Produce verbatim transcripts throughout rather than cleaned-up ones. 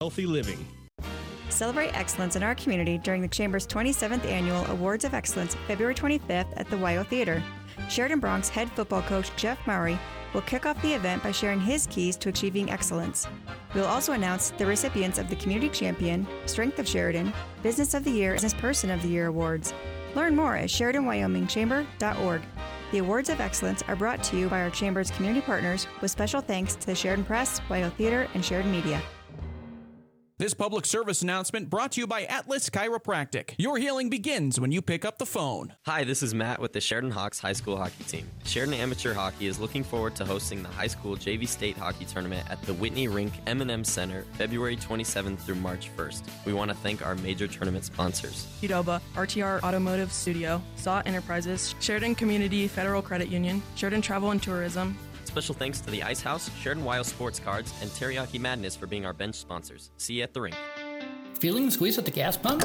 Healthy living. Celebrate excellence in our community during the Chamber's twenty-seventh Annual Awards of Excellence, February twenty-fifth at the W Y O Theater. Sheridan Bronx head football coach Jeff Mowry will kick off the event by sharing his keys to achieving excellence. We'll also announce the recipients of the Community Champion, Strength of Sheridan, Business of the Year, and Business Person of the Year awards. Learn more at Sheridan Wyoming Chamber dot org. The Awards of Excellence are brought to you by our Chamber's community partners with special thanks to the Sheridan Press, W Y O Theater, and Sheridan Media. This public service announcement brought to you by Atlas Chiropractic. Your healing begins when you pick up the phone. Hi, this is Matt with the Sheridan Hawks High School Hockey Team. Sheridan Amateur Hockey is looking forward to hosting the high school J V State Hockey Tournament at the Whitney Rink M and M Center, February twenty-seventh through March first. We want to thank our major tournament sponsors: Qdoba, R T R Automotive Studio, S A W Enterprises, Sheridan Community Federal Credit Union, Sheridan Travel and Tourism. Special thanks to the Ice House, Sheridan W Y O Sports Cards, and Teriyaki Madness for being our bench sponsors. See you at the rink. Feeling the squeeze at the gas pump?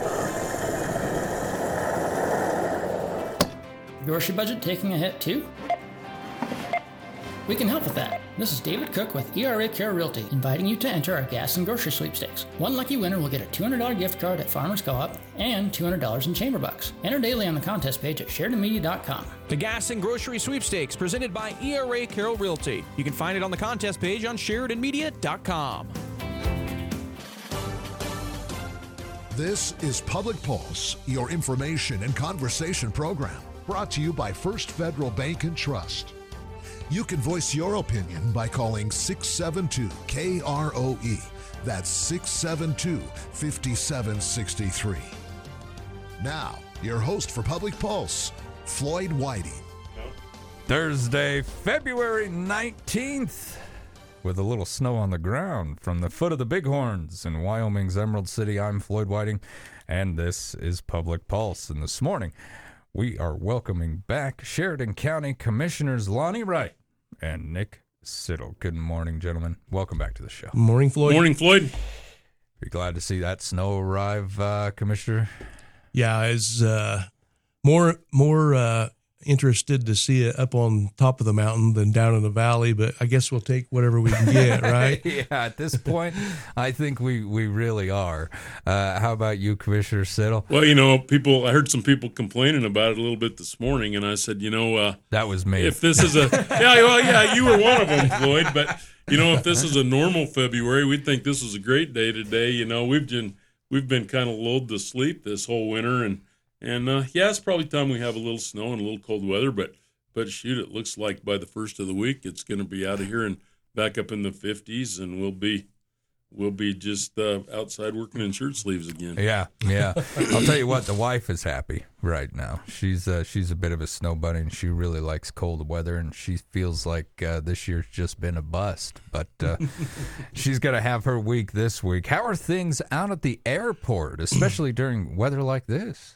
Grocery budget taking a hit too? We can help with that. This is David Cook with E R A Care Realty, inviting you to enter our gas and grocery sweepstakes. One lucky winner will get a two hundred dollars gift card at Farmers Co-op and two hundred dollars in chamber bucks. Enter daily on the contest page at Sheridan Media dot com. The Gas and Grocery Sweepstakes, presented by E R A Carroll Realty. You can find it on the contest page on Sheridan Media dot com. This is Public Pulse, your information and conversation program, brought to you by First Federal Bank and Trust. You can voice your opinion by calling six seven two K R O E. That's six seven two, five seven six three. Now, your host for Public Pulse, Floyd Whiting. Thursday, February nineteenth, with a little snow on the ground from the foot of the Bighorns in Wyoming's Emerald City. I'm Floyd Whiting, and this is Public Pulse. And this morning, we are welcoming back Sheridan County Commissioners Lonnie Wright and Nick Siddle. Good morning, gentlemen. Welcome back to the show. Morning, Floyd. Morning, Floyd. Be glad to see that snow arrive, uh, Commissioner. Yeah, I was uh, more more uh, interested to see it up on top of the mountain than down in the valley, but I guess we'll take whatever we can get, right? Yeah, at this point, I think we, we really are. Uh, how about you, Commissioner Siddle? Well, you know, people. I heard some people complaining about it a little bit this morning, and I said, you know, uh, that was me. If this is a yeah, well, yeah, you were one of them, Floyd. But you know, if this is a normal February, we'd think this is a great day today. You know, we've been we've been kind of lulled to sleep this whole winter, and. And, uh, yeah, it's probably time we have a little snow and a little cold weather, but, but shoot, it looks like by the first of the week it's going to be out of here and back up in the fifties, and we'll be we'll be just uh, outside working in shirt sleeves again. Yeah, yeah. I'll tell you what, the wife is happy right now. She's uh, she's a bit of a snow bunny, and she really likes cold weather, and she feels like uh, this year's just been a bust. But uh, she's going to have her week this week. How are things out at the airport, especially during weather like this?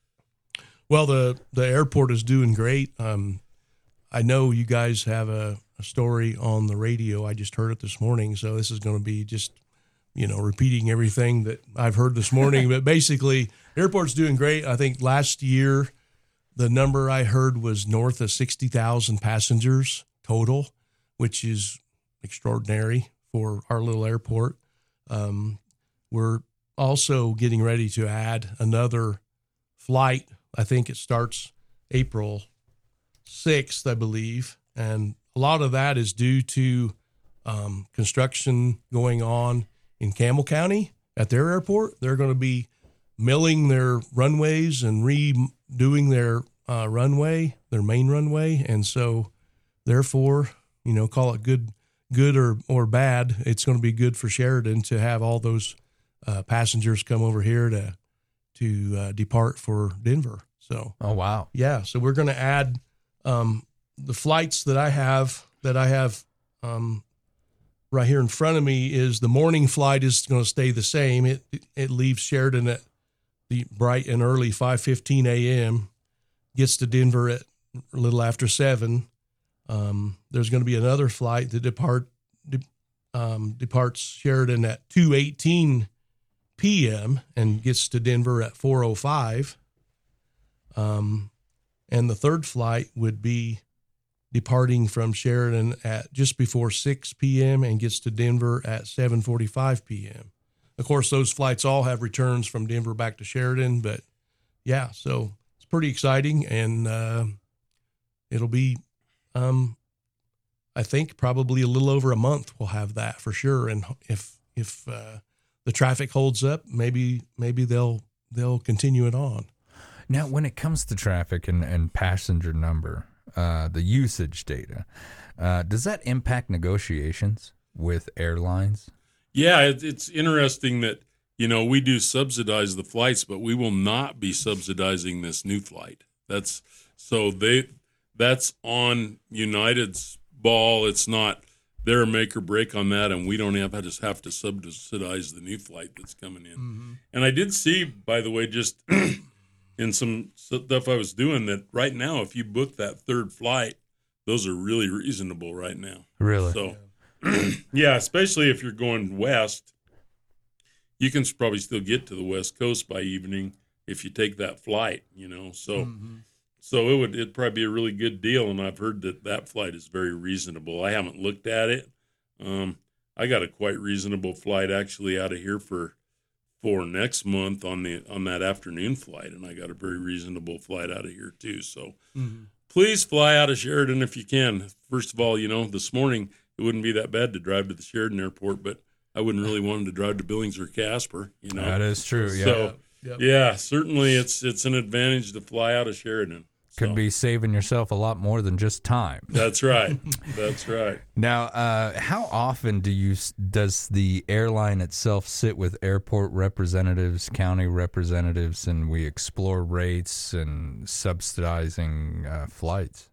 Well, the, the airport is doing great. Um, I know you guys have a, a story on the radio. I just heard it this morning, so this is going to be just, you know, repeating everything that I've heard this morning. But basically, airport's doing great. I think last year the number I heard was north of sixty thousand passengers total, which is extraordinary for our little airport. Um, we're also getting ready to add another flight. I think it starts April sixth, I believe. And a lot of that is due to um, construction going on in Campbell County at their airport. They're going to be milling their runways and redoing their uh, runway, their main runway. And so, therefore, you know, call it good good or, or bad, it's going to be good for Sheridan to have all those uh, passengers come over here to to uh, depart for Denver. So, oh wow, yeah. So we're going to add um, the flights that I have that I have um, right here in front of me. Is the morning flight is going to stay the same. It it leaves Sheridan at the bright and early five fifteen a.m. gets to Denver at a little after seven. Um, there's going to be another flight that depart de, um, departs Sheridan at two eighteen p.m. and gets to Denver at four oh five. Um, and the third flight would be departing from Sheridan at just before six p.m. and gets to Denver at seven forty-five p.m. Of course, those flights all have returns from Denver back to Sheridan, but yeah, so it's pretty exciting, and uh, it'll be, um, I think, probably a little over a month we'll have that for sure. And if if uh, the traffic holds up, maybe maybe they'll they'll continue it on. Now, when it comes to traffic and, and passenger number, uh, the usage data, uh, does that impact negotiations with airlines? Yeah, it, it's interesting that, you know, we do subsidize the flights, but we will not be subsidizing this new flight. That's so they that's on United's ball. It's not their make or break on that, and we don't have to just have to subsidize the new flight that's coming in. Mm-hmm. And I did see, by the way, just in some stuff I was doing, that right now, if you book that third flight, those are really reasonable right now. Really? So. Yeah, especially if you're going west, you can probably still get to the West Coast by evening if you take that flight, you know. So mm-hmm. so it would it'd probably be a really good deal, and I've heard that that flight is very reasonable. I haven't looked at it. Um, I got a quite reasonable flight actually out of here for for next month on the on that afternoon flight, and I got a very reasonable flight out of here too. So mm-hmm. Please fly out of Sheridan if you can. First of all, you know, this morning it wouldn't be that bad to drive to the Sheridan Airport, but I wouldn't really want to drive to Billings or Casper, you know. That is true, yeah. So, yep. yeah, certainly it's it's an advantage to fly out of Sheridan. Could so. be saving yourself a lot more than just time. That's right. That's right. Now, uh, how often do you does the airline itself sit with airport representatives, county representatives, and we explore rates and subsidizing uh, flights?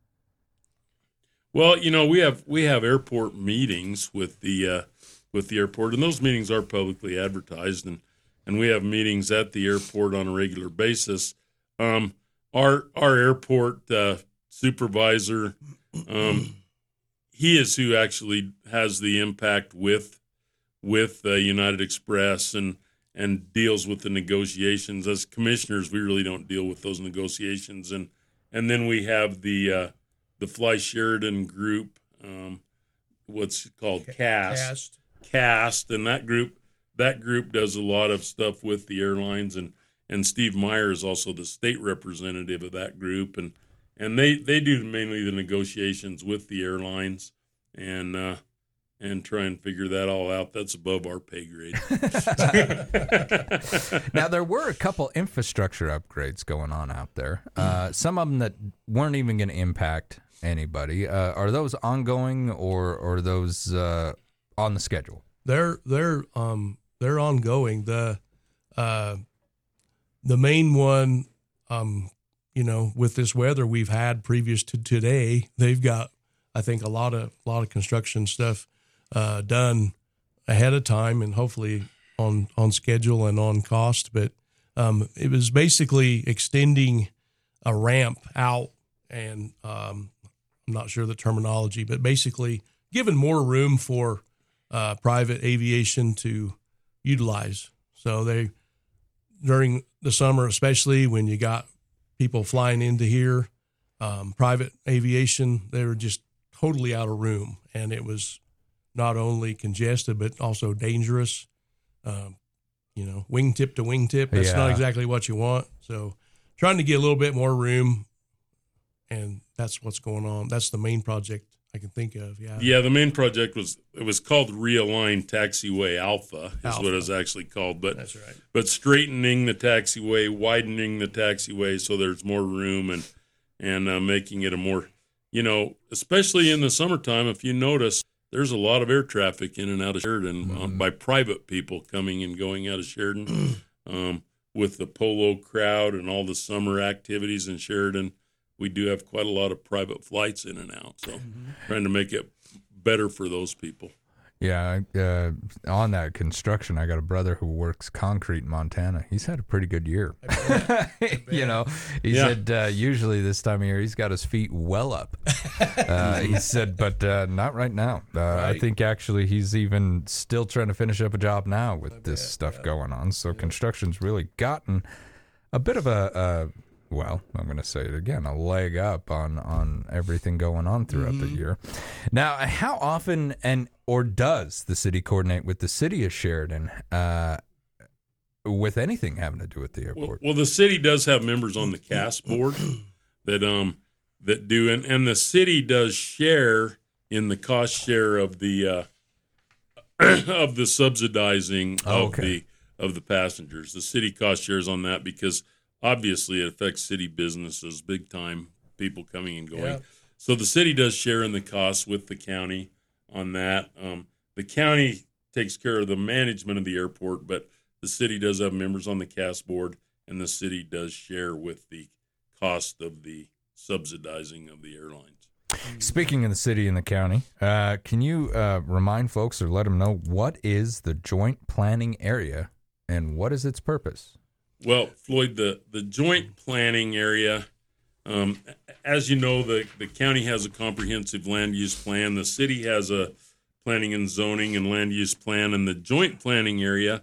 Well, you know, we have we have airport meetings with the uh, with the airport, and those meetings are publicly advertised, and, and we have meetings at the airport on a regular basis. Um, our our airport uh, supervisor, um, he is who actually has the impact with with uh, United Express and and deals with the negotiations. As commissioners, we really don't deal with those negotiations, and and then we have the uh, the Fly Sheridan group, um, what's it called, CAST. Cast. Cast, and that group that group does a lot of stuff with the airlines, and, and Steve Meyer is also the state representative of that group, and and they, they do mainly the negotiations with the airlines, and uh, and try and figure that all out. That's above our pay grade. Now, there were a couple infrastructure upgrades going on out there. Uh, some of them that weren't even going to impact anybody. Uh, are those ongoing, or or those uh, on the schedule? They're they're um they're ongoing. The uh the main one, um you know, with this weather we've had previous to today, they've got, I think, a lot of a lot of construction stuff uh done ahead of time, and hopefully on on schedule and on cost. But um it was basically extending a ramp out, and um I'm not sure the terminology, but basically giving more room for Uh, private aviation to utilize. So they, during the summer, especially when you got people flying into here, um, private aviation, they were just totally out of room. And it was not only congested, but also dangerous. Um, you know, wingtip to wingtip, that's yeah. not exactly what you want. So trying to get a little bit more room, and that's what's going on. That's the main project I can think of, yeah. Yeah, the main project was, it was called Realign Taxiway Alpha, is Alpha. what it was actually called. But That's right. But straightening the taxiway, widening the taxiway so there's more room, and and uh, making it a more, you know, especially in the summertime, if you notice, there's a lot of air traffic in and out of Sheridan mm-hmm. um, by private people coming and going out of Sheridan. um, with the polo crowd and all the summer activities in Sheridan, we do have quite a lot of private flights in and out, so mm-hmm. trying to make it better for those people. Yeah, uh, on that construction, I got a brother who works concrete in Montana. He's had a pretty good year. You know, he yeah. said uh, usually this time of year he's got his feet well up. Uh, he said, but uh, not right now. Uh, right. I think actually he's even still trying to finish up a job now with I this bet, stuff yeah. going on. So yeah. construction's really gotten a bit of a... a well, I'm going to say it again, a leg up on, on everything going on throughout Mm-hmm. the year. Now, how often and or does the city coordinate with the city of Sheridan uh, with anything having to do with the Well, airport? well, the city does have members on the C A S board that um that do, and, and the city does share in the cost share of the uh, of the subsidizing Oh, of okay. the of the passengers. The city cost shares on that because obviously it affects city businesses big time, people coming and going. Yeah. So the city does share in the costs with the county on that. Um, the county takes care of the management of the airport, but the city does have members on the C A S board, and the city does share with the cost of the subsidizing of the airlines. Speaking of the city and the county, uh, can you uh, remind folks or let them know what is the joint planning area and what is its purpose? Well, Floyd, the, the joint planning area, um, as you know, the, the county has a comprehensive land use plan. The city has a planning and zoning and land use plan. And the joint planning area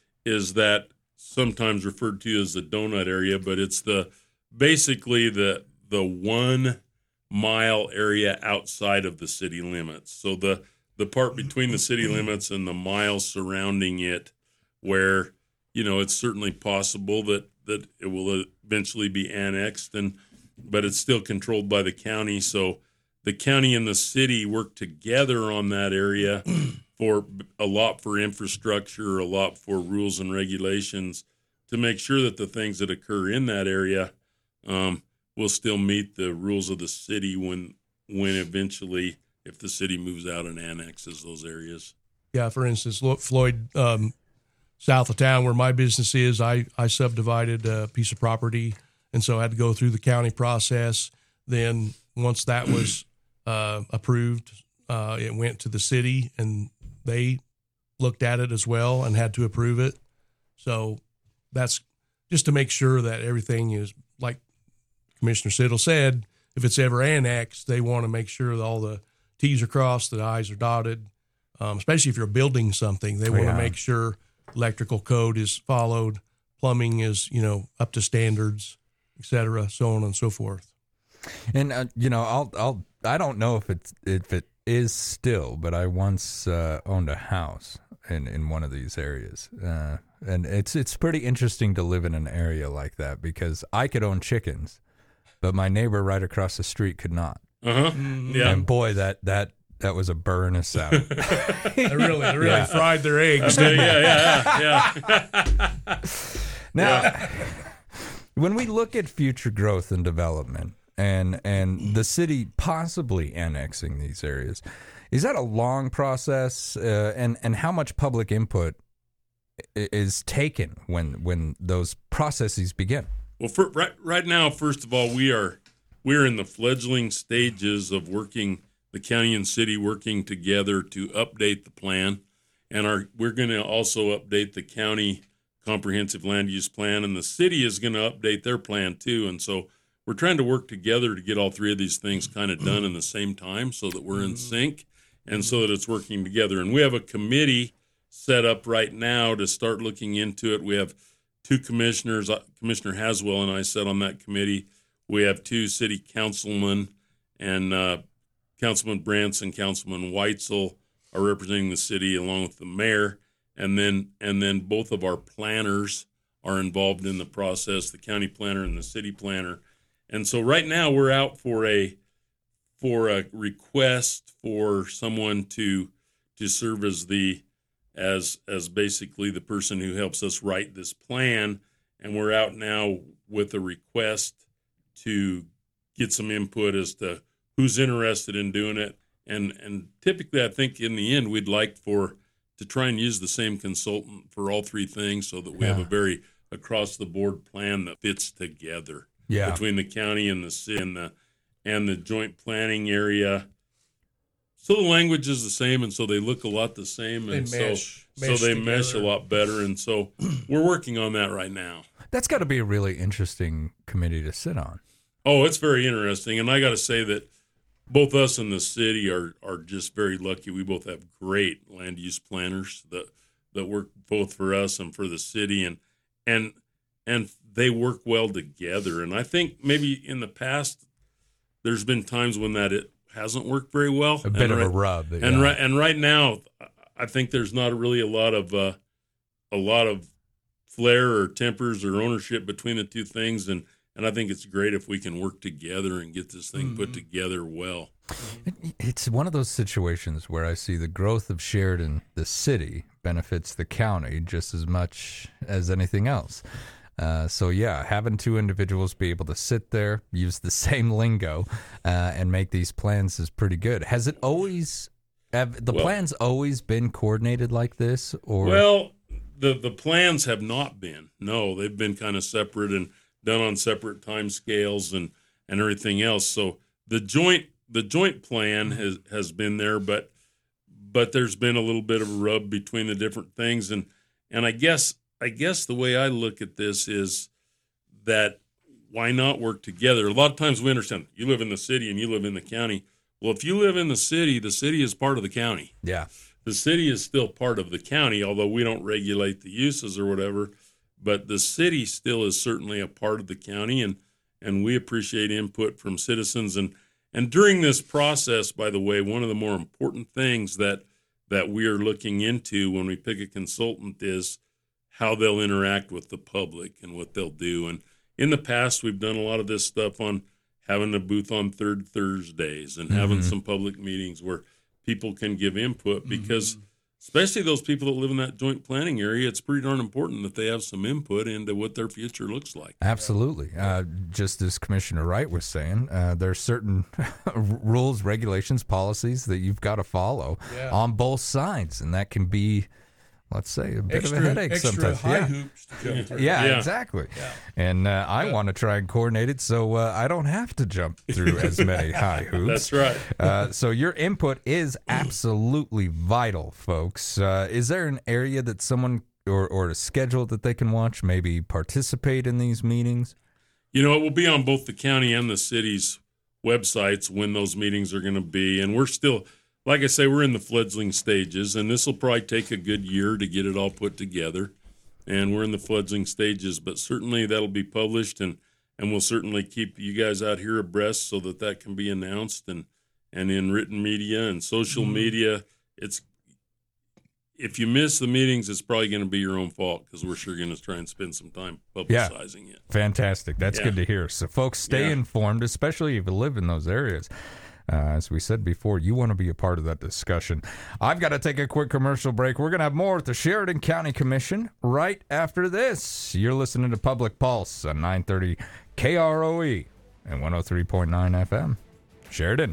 is that sometimes referred to as the donut area, but it's the basically the the one mile area outside of the city limits. So the, the part between the city limits and the miles surrounding it where, you know, it's certainly possible that, that it will eventually be annexed, and but it's still controlled by the county. So the county and the city work together on that area for a lot for infrastructure, a lot for rules and regulations to make sure that the things that occur in that area um, will still meet the rules of the city when when eventually, if the city moves out and annexes those areas. Yeah, for instance, look, Floyd, um, south of town where my business is, I, I subdivided a piece of property, and so I had to go through the county process. Then once that was uh, approved, uh, it went to the city, and they looked at it as well and had to approve it. So that's just to make sure that everything is, like Commissioner Siddle said, if it's ever annexed, they want to make sure that all the T's are crossed, the I's are dotted, um, especially if you're building something. They want Yeah. to make sure electrical code is followed, plumbing is, you know, up to standards, et cetera, so on and so forth. And uh, you know, I'll I'll I don't know if it's if it is still, but I once uh, owned a house in, in one of these areas, uh, and it's it's pretty interesting to live in an area like that because I could own chickens, but my neighbor right across the street could not. Uh huh. Yeah. And boy, that that that was a burn us out. They really, they really Yeah. fried their eggs. yeah, yeah, yeah, yeah. Now, when we look at future growth and development and and the city possibly annexing these areas, is that a long process? Uh, and and how much public input i- is taken when when those processes begin? Well, for, right right now, first of all, we are we're in the fledgling stages of working, the county and city working together to update the plan, and our we're going to also update the county comprehensive land use plan, and the city is going to update their plan too. And so we're trying to work together to get all three of these things kind of done in the same time, so that we're in sync and so that it's working together. And we have a committee set up right now to start looking into it. We have two commissioners, uh, Commissioner Haswell and I sat on that committee. We have two city councilmen, and uh, Councilman Branson, Councilman Weitzel are representing the city along with the mayor. And then and then both of our planners are involved in the process, the county planner and the city planner. And so right now we're out for a for a request for someone to to serve as the as as basically the person who helps us write this plan. And we're out now with a request to get some input as to who's interested in doing it. And and typically I think in the end we'd like for to try and use the same consultant for all three things so that we have Yeah. a very across-the-board plan that fits together Yeah. between the county and the city and the, and the joint planning area. So the language is the same, and so they look a lot the same, and They mesh- so so mesh they mesh a together. lot better. And so we're working on that right now. That's got to be a really interesting committee to sit on. Oh, it's very interesting, and I got to say that both us and the city are are just very lucky. We both have great land use planners that that work both for us and for the city, and and and they work well together. And I think maybe in the past, there's been times when that it hasn't worked very well. A bit and of right, a rub. Yeah. And right and right now, I think there's not really a lot of uh, a lot of flair or tempers or ownership between the two things, and and I think it's great if we can work together and get this thing mm-hmm. put together well. It's one of those situations where I see the growth of Sheridan, the city, benefits the county just as much as anything else. Uh, so, yeah, having two individuals be able to sit there, use the same lingo, uh, and make these plans is pretty good. Has it always, have the well, plans always been coordinated like this? Or Well, the, the plans have not been. No, they've been kind of separate and done on separate time scales and, and everything else. So the joint the joint plan has, has been there, but but there's been a little bit of a rub between the different things. And, and I guess I guess the way I look at this is that why not work together? A lot of times we understand you live in the city and you live in the county. Well, if you live in the city, the city is part of the county. Yeah. The city is still part of the county, although we don't regulate the uses or whatever. But the city still is certainly a part of the county, and, and we appreciate input from citizens. And, and during this process, by the way, one of the more important things that that we are looking into when we pick a consultant is how they'll interact with the public and what they'll do. And in the past, we've done a lot of this stuff on having a booth on third Thursdays and mm-hmm. having some public meetings where people can give input, because mm-hmm. especially those people that live in that joint planning area, it's pretty darn important that they have some input into what their future looks like. Absolutely. Uh, just as Commissioner Wright was saying, uh, there are certain rules, regulations, policies that you've got to follow yeah. on both sides, and that can be, let's say, a bit extra, of a headache extra sometimes. High yeah. hoops to jump through. Yeah, yeah. exactly. Yeah. And uh, I yeah. want to try and coordinate it so uh, I don't have to jump through as many high hoops. That's right. uh, so your input is absolutely vital, folks. Uh, is there an area that someone or, or a schedule that they can watch, maybe participate in these meetings? You know, it will be on both the county and the city's websites when those meetings are going to be. And we're still... Like I say, we're in the fledgling stages, and this will probably take a good year to get it all put together. And we're in the fledgling stages, but certainly that'll be published, and, and we'll certainly keep you guys out here abreast so that that can be announced and, and in written media and social mm-hmm. media. It's if you miss the meetings, it's probably going to be your own fault, because we're sure going to try and spend some time publicizing yeah. it. Fantastic. That's yeah. good to hear. So, folks, stay yeah. informed, especially if you live in those areas. Uh, as we said before, you want to be a part of that discussion. I've got to take a quick commercial break. We're going to have more with the Sheridan County Commission right after this. You're listening to Public Pulse on nine thirty K R O E and one oh three point nine F M. Sheridan.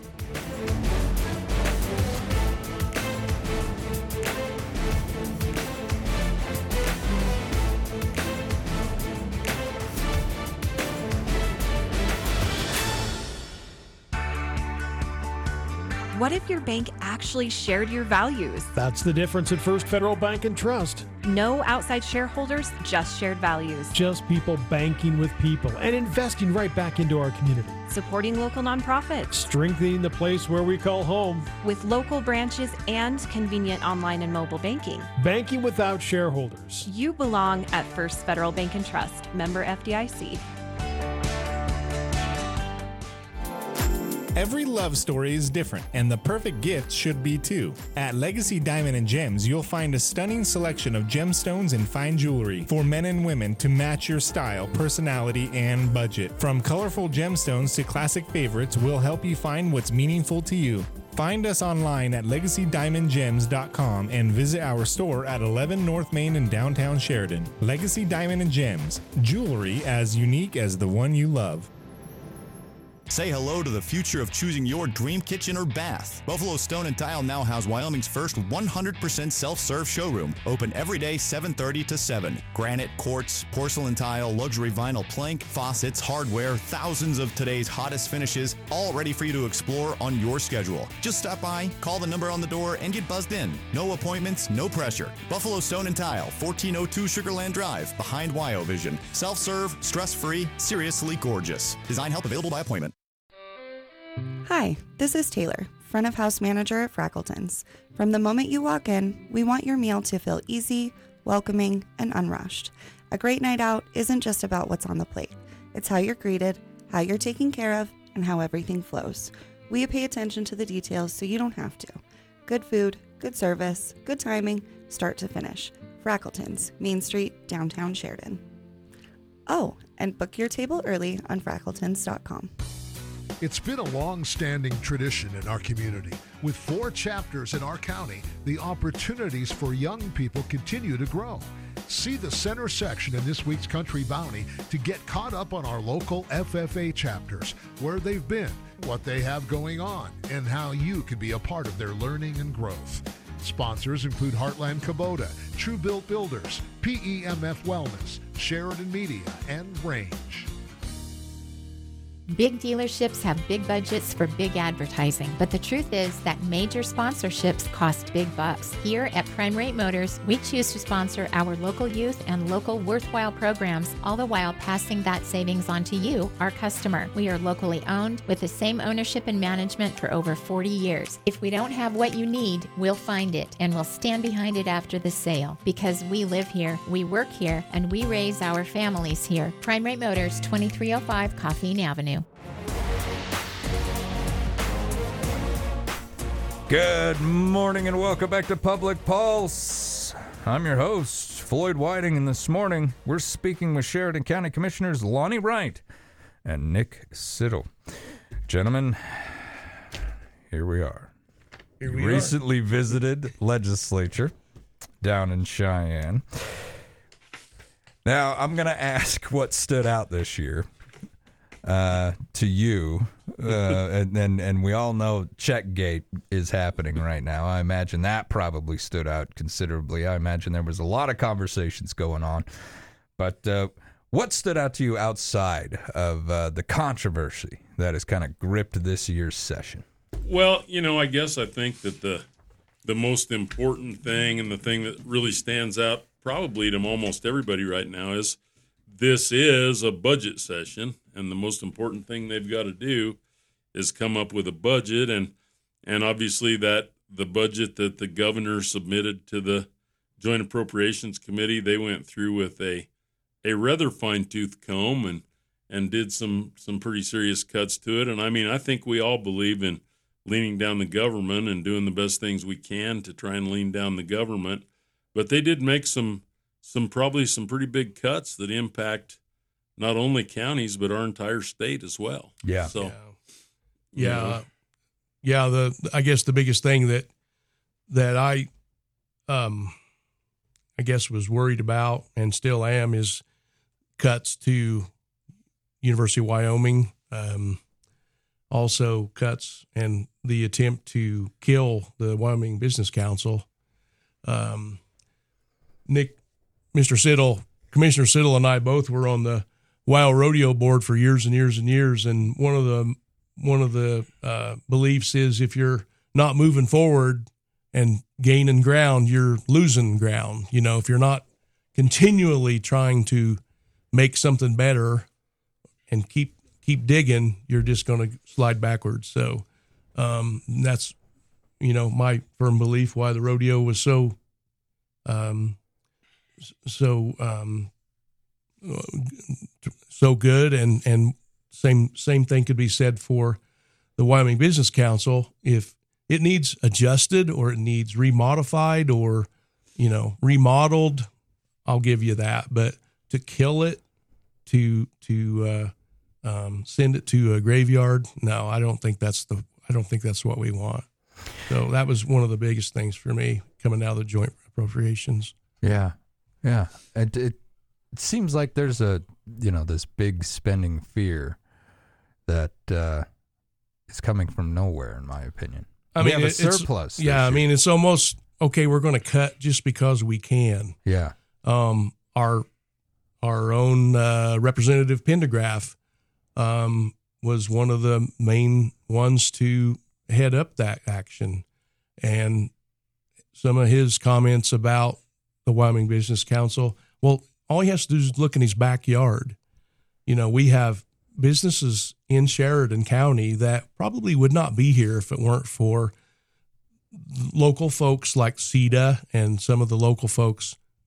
What if your bank actually shared your values? That's the difference at First Federal Bank and Trust. No outside shareholders, just shared values. Just people banking with people and investing right back into our community. Supporting local nonprofits. Strengthening the place where we call home. With local branches and convenient online and mobile banking. Banking without shareholders. You belong at First Federal Bank and Trust, member F D I C. Every love story is different, and the perfect gift should be too. At Legacy Diamond and Gems, you'll find a stunning selection of gemstones and fine jewelry for men and women to match your style, personality, and budget. From colorful gemstones to classic favorites, we'll help you find what's meaningful to you. Find us online at legacy diamond gems dot com and visit our store at eleven North Main in downtown Sheridan. Legacy Diamond and Gems, jewelry as unique as the one you love. Say hello to the future of choosing your dream kitchen or bath. Buffalo Stone and Tile now has Wyoming's first one hundred percent self-serve showroom. Open every day seven thirty to seven. Granite, quartz, porcelain tile, luxury vinyl plank, faucets, hardware, thousands of today's hottest finishes, all ready for you to explore on your schedule. Just stop by, call the number on the door, and get buzzed in. No appointments, no pressure. Buffalo Stone and Tile, fourteen oh two Sugarland Drive, behind WyoVision. Self-serve, stress-free, seriously gorgeous. Design help available by appointment. Hi, this is Taylor, front of house manager at Frackleton's. From the moment you walk in, we want your meal to feel easy, welcoming, and unrushed. A great night out isn't just about what's on the plate. It's how you're greeted, how you're taken care of, and how everything flows. We pay attention to the details so you don't have to. Good food, good service, good timing, start to finish. Frackleton's, Main Street, downtown Sheridan. Oh, and book your table early on frackletons dot com. It's been a long-standing tradition in our community. With four chapters in our county, the opportunities for young people continue to grow. See the center section in this week's Country Bounty to get caught up on our local F F A chapters, where they've been, what they have going on, and how you can be a part of their learning and growth. Sponsors include Heartland Kubota, True Built Builders, P E M F Wellness, Sheridan Media, and Range. Big dealerships have big budgets for big advertising, but the truth is that major sponsorships cost big bucks. Here at Prime Rate Motors, we choose to sponsor our local youth and local worthwhile programs, all the while passing that savings on to you, our customer. We are locally owned with the same ownership and management for over forty years. If we don't have what you need, we'll find it, and we'll stand behind it after the sale, because we live here, we work here, and we raise our families here. Prime Rate Motors, twenty-three oh five Coffeen Avenue. Good morning and welcome back to Public Pulse. I'm your host, Floyd Whiting, and this morning we're speaking with Sheridan County Commissioners Lonnie Wright and Nick Siddle. Gentlemen, here we are. Here we Recently are. visited legislature down in Cheyenne. Now, I'm going to ask what stood out this year uh, to you. Uh, and, and and we all know Checkgate is happening right now. I imagine that probably stood out considerably. I imagine there was a lot of conversations going on. But uh, what stood out to you outside of uh, the controversy that has kind of gripped this year's session? Well, you know, I guess I think that the the most important thing and the thing that really stands out probably to almost everybody right now is this is a budget session, and the most important thing they've got to do is come up with a budget, and and obviously that the budget that the governor submitted to the Joint Appropriations Committee, they went through with a a rather fine-tooth comb and and did some some pretty serious cuts to it. And I mean, I think we all believe in leaning down the government and doing the best things we can to try and lean down the government, but they did make some some probably some pretty big cuts that impact not only counties but our entire state as well. Yeah. So. Yeah. Yeah, yeah. The I guess the biggest thing that that I, um, I guess was worried about and still am is cuts to University of Wyoming. Um, also cuts and the attempt to kill the Wyoming Business Council. Um, Nick, Mister Siddle, Commissioner Siddle, and I both were on the Wild Rodeo board for years and years and years, and one of the One of the uh, beliefs is if you're not moving forward and gaining ground, you're losing ground. You know, if you're not continually trying to make something better and keep keep digging, you're just going to slide backwards. So um, that's, you know, my firm belief why the rodeo was so um, so um, so good, and and. Same same thing could be said for the Wyoming Business Council. If it needs adjusted or it needs remodified or, you know, remodeled, I'll give you that. But to kill it, to to uh, um, send it to a graveyard, no, I don't think that's the I don't think that's what we want. So that was one of the biggest things for me coming out of the joint appropriations. Yeah, yeah. It it, it seems like there's a you know this big spending fear that uh, is coming from nowhere, in my opinion. I we mean, have a it's, surplus. Yeah, I mean, it's almost okay. We're going to cut just because we can. Yeah. Um, our our own uh, Representative Pendergraph um, was one of the main ones to head up that action, and some of his comments about the Wyoming Business Council. Well, all he has to do is look in his backyard. You know, we have businesses in Sheridan County that probably would not be here if it weren't for local folks like C E D A and some of the local folks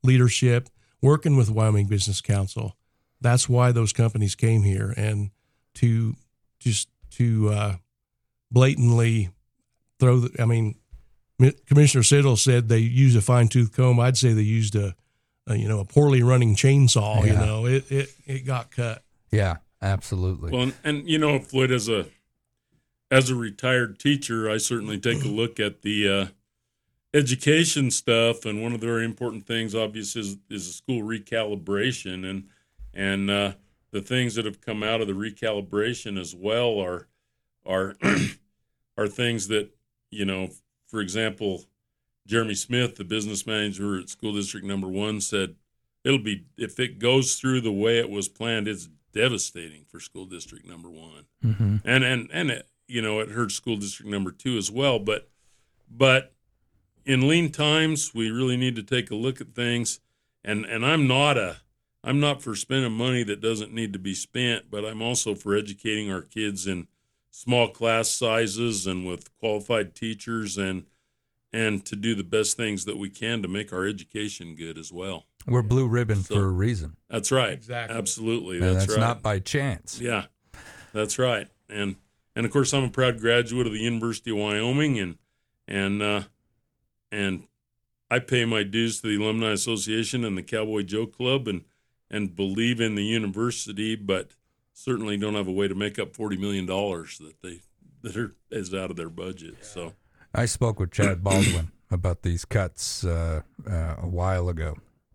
leadership, working with Wyoming Business Council. That's why those companies came here, and to just to uh, blatantly throw the, I mean, Commissioner Siddle said they used a fine tooth comb. I'd say they used a, a you know, a poorly running chainsaw. Yeah. You know, it, it, it got cut. Yeah, absolutely. Well, and, and you know, Floyd, as a as a retired teacher, I certainly take a look at the uh, education stuff, and one of the very important things, obviously, is, is a school recalibration, and and uh, the things that have come out of the recalibration as well are are are things that, you know, for example, Jeremy Smith, the business manager at school district number one, said it'll be, if it goes through the way it was planned, it's devastating for school district number one. Mm-hmm. And, and, and it, you know, it hurt school district number two as well. But, but in lean times, we really need to take a look at things. And, and I'm not a, I'm not for spending money that doesn't need to be spent, but I'm also for educating our kids in small class sizes and with qualified teachers, and and to do the best things that we can to make our education good as well. We're blue ribbon So, for a reason. That's right. Exactly. Absolutely. And That's, that's right. not by chance. Yeah, that's right. And and of course, I'm a proud graduate of the University of Wyoming, and and uh, and I pay my dues to the Alumni Association and the Cowboy Joe Club, and and believe in the university, but certainly don't have a way to make up forty million dollars that they that are is out of their budget. So I spoke with Chad Baldwin about these cuts uh, uh, a while ago,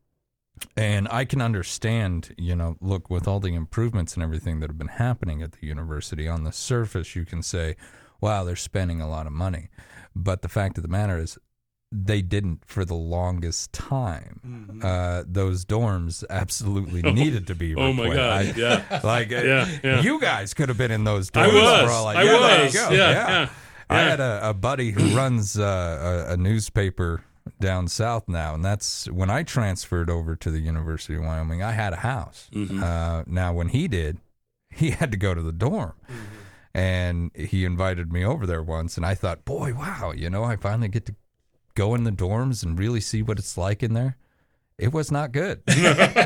and I can understand, you know, look, with all the improvements and everything that have been happening at the university, on the surface you can say, wow, they're spending a lot of money. But the fact of the matter is, they didn't for the longest time. Mm-hmm. Uh, those dorms absolutely needed to be replaced. Oh, my God, I, yeah. Like, yeah, yeah. you guys could have been in those dorms. I was. For all I, I yeah, was. There you go. Yeah, yeah. yeah. I Yeah. had a, a buddy who runs uh, a, a newspaper down south now, and that's when I transferred over to the University of Wyoming. I had a house. Mm-hmm. Uh, now, when he did, he had to go to the dorm. Mm-hmm. And he invited me over there once, and I thought, boy, wow, you know, I finally get to go in the dorms and really see what it's like in there. It was not good. I,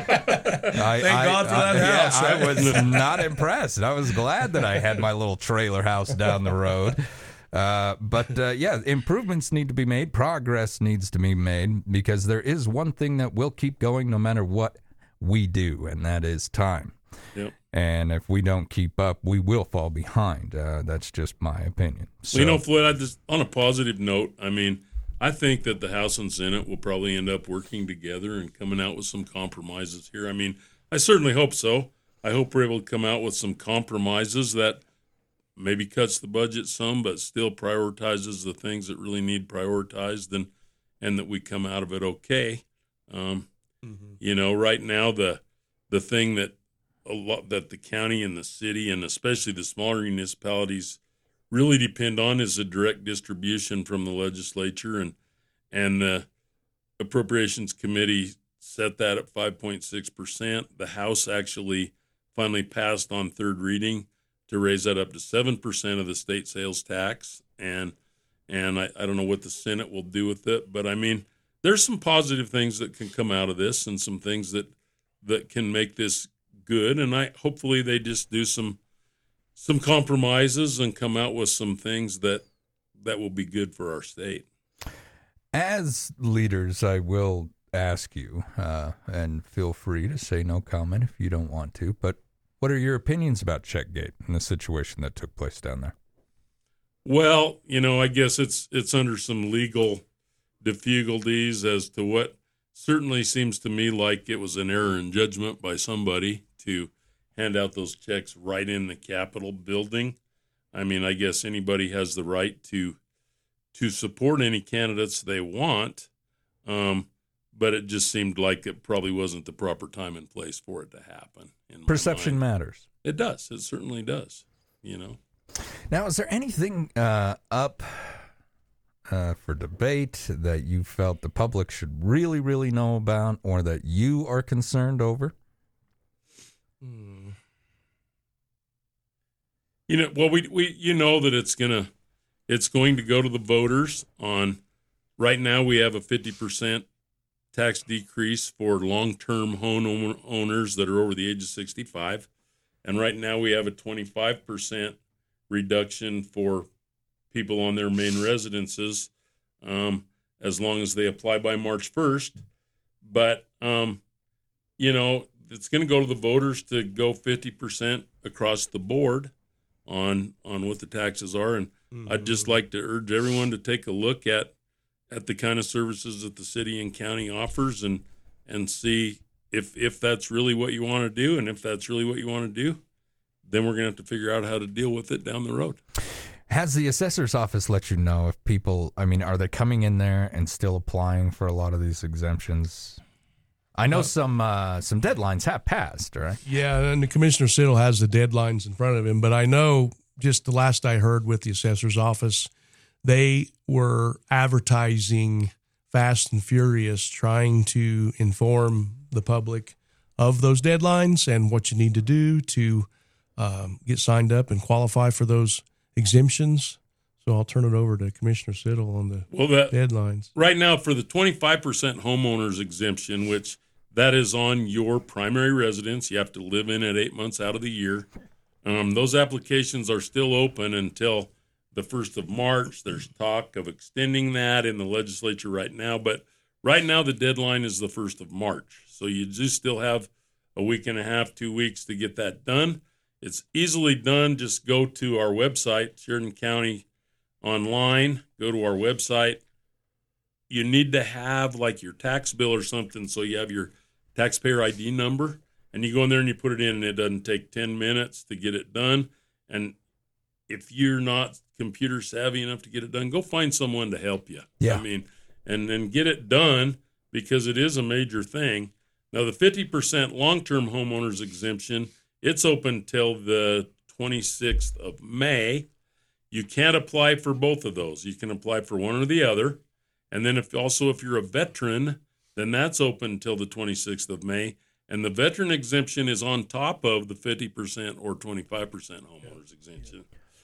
Thank I, God for I, that yeah, house. I was not impressed. I was glad that I had my little trailer house down the road. Uh, but, uh, yeah, improvements need to be made. Progress needs to be made, because there is one thing that will keep going no matter what we do, and that is time. Yep. And if we don't keep up, we will fall behind. Uh, that's just my opinion. So, Well, you know, Floyd, I just, on a positive note, I mean, I think that the House and Senate will probably end up working together and coming out with some compromises here. I mean, I certainly hope so. I hope we're able to come out with some compromises that maybe cuts the budget some, but still prioritizes the things that really need prioritized, and and that we come out of it okay. Um, mm-hmm. You know, right now the the thing that a lot that the county and the city, and especially the smaller municipalities, really depend on is a direct distribution from the legislature, and and the Appropriations Committee set that at five point six percent. The House actually finally passed on third reading to raise that up to seven percent of the state sales tax, and and I, I don't know what the Senate will do with it, but I mean, there's some positive things that can come out of this, and some things that that can make this good, and I hopefully they just do some some compromises and come out with some things that that will be good for our state. As leaders, I will ask you, uh, and feel free to say no comment if you don't want to, but what are your opinions about Checkgate and the situation that took place down there? Well, you know, I guess it's it's under some legal difficulties as to what certainly seems to me like it was an error in judgment by somebody to hand out those checks right in the Capitol building. I mean, I guess anybody has the right to to support any candidates they want, um, but it just seemed like it probably wasn't the proper time and place for it to happen. In my Perception mind. matters. It does. It certainly does. You know. Now, is there anything uh, up uh, for debate that you felt the public should really, really know about, or that you are concerned over? Hmm. You know, well, we we you know that it's gonna it's going to go to the voters on. Right now, we have a fifty percent tax decrease for long-term home owners that are over the age of sixty-five. And right now we have a twenty-five percent reduction for people on their main residences, um, as long as they apply by March first. But, um, you know, it's going to go to the voters to go fifty percent across the board on on what the taxes are. And mm-hmm. I'd just like to urge everyone to take a look at at the kind of services that the city and county offers and and see if if that's really what you want to do. And if that's really what you want to do, then we're going to have to figure out how to deal with it down the road. Has the assessor's office let you know if people, I mean, are they coming in there and still applying for a lot of these exemptions? I know uh, some uh, some deadlines have passed, right? Yeah, and the Commissioner Siddle has the deadlines in front of him, but I know just the last I heard with the assessor's office, they were advertising fast and furious, trying to inform the public of those deadlines and what you need to do to um, get signed up and qualify for those exemptions. So I'll turn it over to Commissioner Siddle on the well, that, deadlines. Right now, for the twenty-five percent homeowners exemption, which that is on your primary residence, you have to live in it eight months out of the year. Um, those applications are still open until the first of March. There's talk of extending that in the legislature right now, but right now the deadline is the first of March. So you just still have a week and a half, two weeks to get that done. It's easily done. Just go to our website, Sheridan County Online. Go to our website. You need to have like your tax bill or something, so you have your taxpayer I D number, and you go in there and you put it in, and it doesn't take ten minutes to get it done. And if you're not computer savvy enough to get it done, go find someone to help you. Yeah. I mean, and then get it done, because it is a major thing. Now, the fifty percent long-term homeowners exemption, it's open till the twenty-sixth of May. You can't apply for both of those. You can apply for one or the other. And then if also if you're a veteran, then that's open till the twenty-sixth of May. And the veteran exemption is on top of the fifty percent or twenty-five percent homeowners exemption.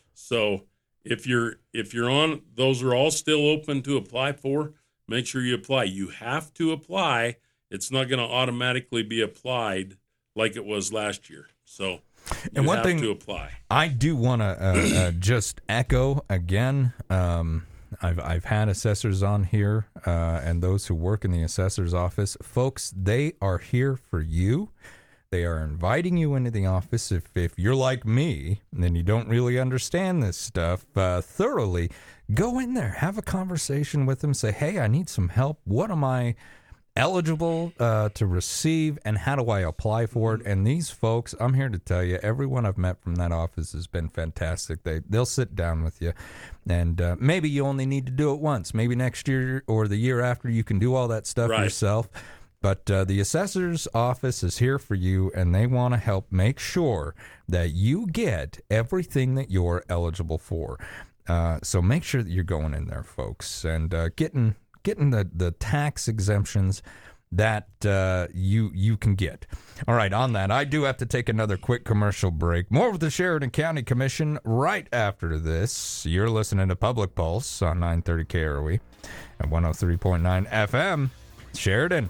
So if you're if you're on, those are all still open to apply for. Make sure you apply. You have to apply. It's not going to automatically be applied like it was last year. So you and one have thing to apply. I do want to uh, uh, just echo again. Um, I've I've had assessors on here uh, and those who work in the assessor's office. Folks, they are here for you. They are inviting you into the office. If if you're like me, then you don't really understand this stuff uh, thoroughly, go in there, have a conversation with them, say, hey, I need some help. What am I eligible uh, to receive, and how do I apply for it? And these folks, I'm here to tell you, everyone I've met from that office has been fantastic. They, they'll sit down with you, and uh, maybe you only need to do it once. Maybe next year or the year after you can do all that stuff right. yourself. But uh, the assessor's office is here for you, and they want to help make sure that you get everything that you're eligible for. Uh, so make sure that you're going in there, folks, and uh, getting getting the, the tax exemptions that uh, you you can get. All right, on that, I do have to take another quick commercial break. More with the Sheridan County Commission right after this. You're listening to Public Pulse on nine thirty K R O E and one oh three point nine F M, Sheridan.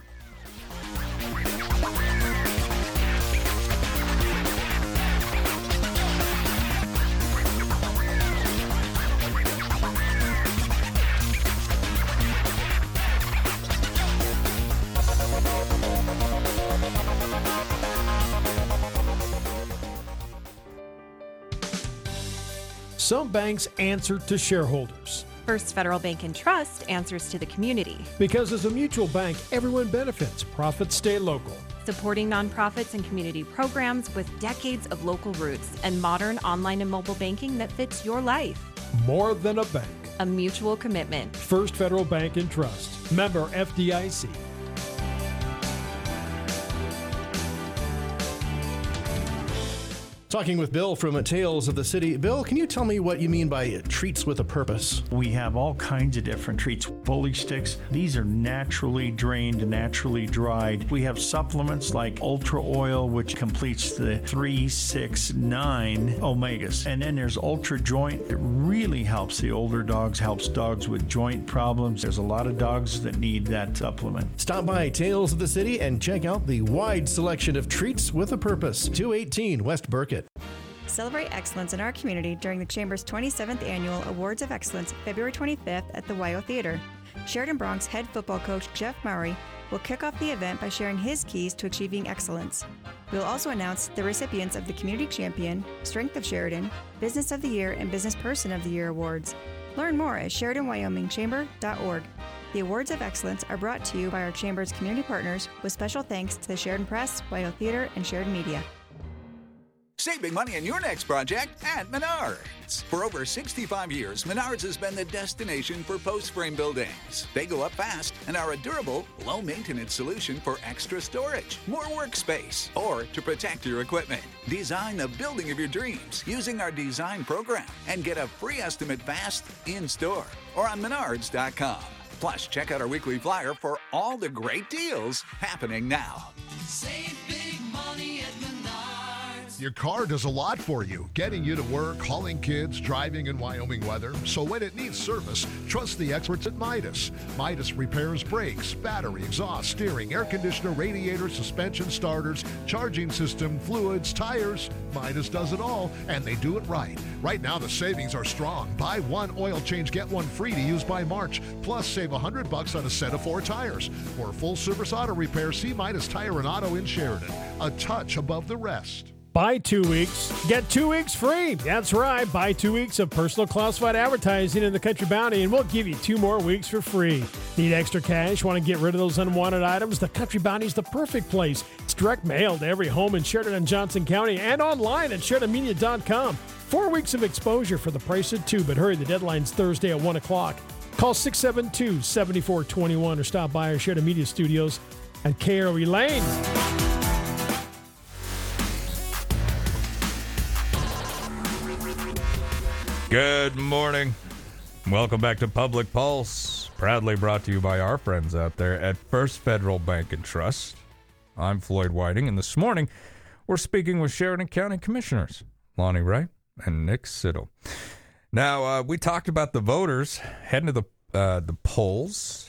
Some banks answer to shareholders. First Federal Bank and Trust answers to the community. Because as a mutual bank, everyone benefits. Profits stay local. Supporting nonprofits and community programs with decades of local roots and modern online and mobile banking that fits your life. More than a bank. A mutual commitment. First Federal Bank and Trust. Member F D I C. Talking with Bill from Tales of the City. Bill, can you tell me what you mean by treats with a purpose? We have all kinds of different treats. Foliage sticks, these are naturally drained, naturally dried. We have supplements like Ultra Oil, which completes the three, six, nine omegas. And then there's Ultra Joint. It really helps the older dogs, helps dogs with joint problems. There's a lot of dogs that need that supplement. Stop by Tales of the City and check out the wide selection of treats with a purpose. two eighteen West Burkett. Celebrate excellence in our community during the Chamber's twenty-seventh Annual Awards of Excellence, February twenty-fifth at the Wyo Theater. Sheridan Bronx head football coach Jeff Mowry will kick off the event by sharing his keys to achieving excellence. We will also announce the recipients of the Community Champion, Strength of Sheridan, Business of the Year, and Business Person of the Year awards. Learn more at Sheridan Wyoming Chamber dot org. The Awards of Excellence are brought to you by our Chamber's community partners with special thanks to the Sheridan Press, Wyo Theater, and Sheridan Media. Save big money on your next project at Menards. For over sixty-five years, Menards has been the destination for post-frame buildings. They go up fast and are a durable, low-maintenance solution for extra storage, more workspace, or to protect your equipment. Design the building of your dreams using our design program and get a free estimate fast in-store or on Menards dot com. Plus, check out our weekly flyer for all the great deals happening now. Save big money at Menards. Your car does a lot for you, getting you to work, hauling kids, driving in Wyoming weather. So when it needs service, trust the experts at Midas. Midas repairs brakes, battery, exhaust, steering, air conditioner, radiator, suspension starters, charging system, fluids, tires. Midas does it all, and they do it right. Right now, the savings are strong. Buy one oil change, get one free to use by March. Plus, save one hundred bucks on a set of four tires. For full-service auto repair, see Midas Tire and Auto in Sheridan. A touch above the rest. Buy two weeks, get two weeks free. That's right. Buy two weeks of personal classified advertising in the Country Bounty, and we'll give you two more weeks for free. Need extra cash? Want to get rid of those unwanted items? The Country Bounty is the perfect place. It's direct mail to every home in Sheridan and Johnson County and online at Sheridan Media dot com. Four weeks of exposure for the price of two, but hurry, the deadline's Thursday at one o'clock. Call six seven two, seven four two one or stop by our Sheridan Media Studios at K R O E Lane. Good morning. Welcome back to Public Pulse, proudly brought to you by our friends out there at First Federal Bank and Trust. I'm Floyd Whiting, and this morning we're speaking with Sheridan County Commissioners Lonnie Wright and Nick Siddle. Now, uh, we talked about the voters heading to the uh, the polls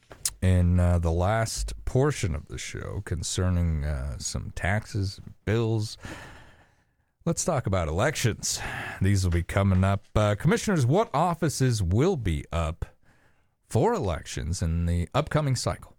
in uh, the last portion of the show concerning uh, some taxes, bills. Let's talk about elections. These will be coming up. Uh, commissioners, what offices will be up for elections in the upcoming cycle?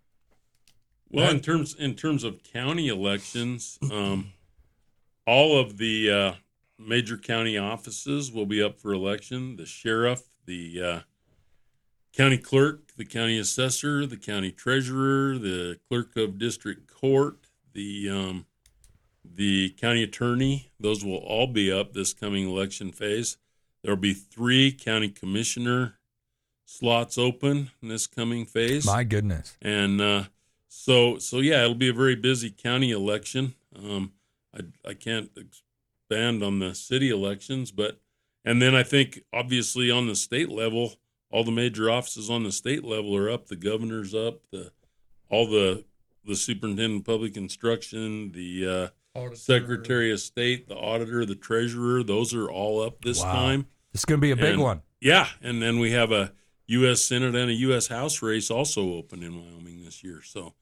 Well, in terms in terms of county elections, um, all of the uh, major county offices will be up for election. The sheriff, the uh, county clerk, the county assessor, the county treasurer, the clerk of district court, the um, the county attorney. Those will all be up this coming election phase. There will be three county commissioner slots open in this coming phase. My goodness. And uh, so, so yeah, it'll be a very busy county election. Um, I, I can't expand on the city elections, but, and then I think obviously on the state level, all the major offices on the state level are up. The governor's up, the, all the, the superintendent of public instruction, the uh, Auditor. Secretary of State, the auditor, the treasurer, those are all up this wow. time. It's going to be a big and, one. Yeah, and then we have a U S Senate and a U S House race also open in Wyoming this year. So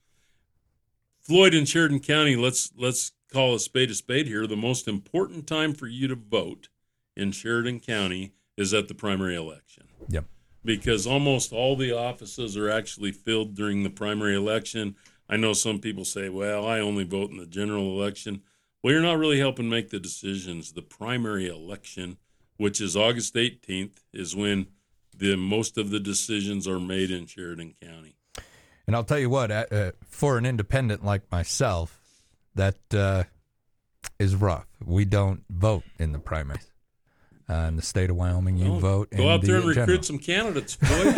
Floyd and Sheridan County, let's let's call a spade a spade here. The most important time for you to vote in Sheridan County is at the primary election. Yep. Because almost all the offices are actually filled during the primary election. I know some people say, well, I only vote in the general election. Well, you're not really helping make the decisions. The primary election, which is August eighteenth, is when the most of the decisions are made in Sheridan County. And I'll tell you what, uh, for an independent like myself, that uh, is rough. We don't vote in the primaries. Uh, in the state of Wyoming, you Oh, vote. Go in out there the and recruit general. some candidates, boy.